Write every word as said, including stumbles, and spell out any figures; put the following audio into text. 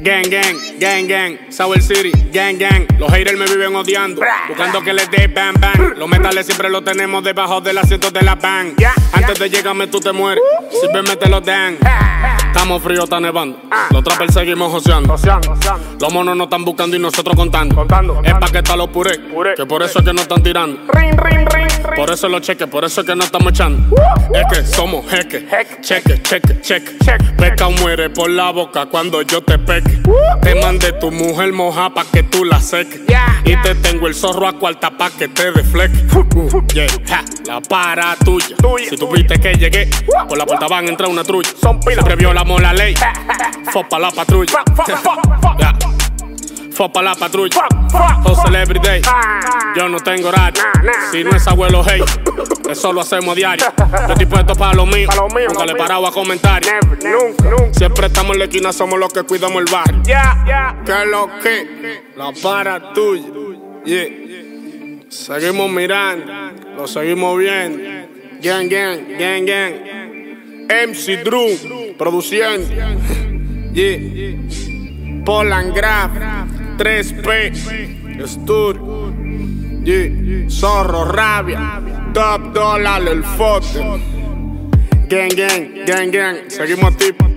Gang, gang, gang, gang, Sour City, gang, gang. Los haters me viven odiando, buscando que les dé bang, bang. Los metales siempre los tenemos debajo del asiento de la van. Antes de llegarme tú te mueres, si ven me te los dan. Estamos fríos, está nevando, los trappers seguimos joseando. Los monos nos están buscando y nosotros contando. Es pa' que está los puré, que por eso es que nos están tirando. Por eso los cheques, por eso es que no estamos echando. Es que somos jeques, cheque, cheque, cheque. Peca muere por la boca cuando yo te peque. Te mandé tu mujer moja pa' que tú la seques. Y te tengo el zorro a cuarta pa' que te defleque. Uh, yeah, ja, la para tuya. Si tú viste que llegué, por la puerta van a entrar una trulla. Siempre violamos la ley. Fo pa' la patrulla. Yeah. Fo pa' la patrulla. Hustle every day. Yo no tengo horario. Si no es abuelo, hey. Eso lo hacemos a diario. Yo estoy puesto para lo mío. Nunca le he parado a comentarios. Siempre estamos en la esquina, somos los que cuidamos el barrio. ¿Qué es lo que? La para tuya. Yeah. Seguimos mirando, lo seguimos viendo. Gang, gang, gang, gang. M C Drew, produciendo. Yeah. Poland Graf, tres P, Studio. Yeah. Zorro, Rabia, Top Dollar, el foto. Gang, gang, gang, gang. Seguimos tipo.